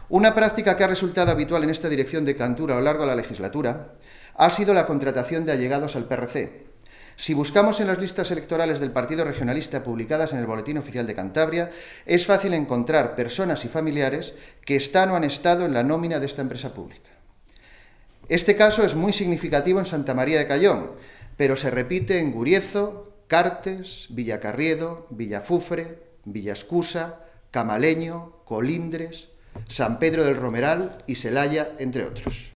Una práctica que ha resultado habitual en esta dirección de Cantur a lo largo de la legislatura ha sido la contratación de allegados al PRC. Si buscamos en las listas electorales del Partido Regionalista publicadas en el Boletín Oficial de Cantabria, es fácil encontrar personas y familiares que están o han estado en la nómina de esta empresa pública. Este caso es muy significativo en Santa María de Cayón, pero se repite en Guriezo, Cartes, Villacarriedo, Villafufre, Villascusa, Camaleño, Colindres, San Pedro del Romeral y Celaya, entre otros.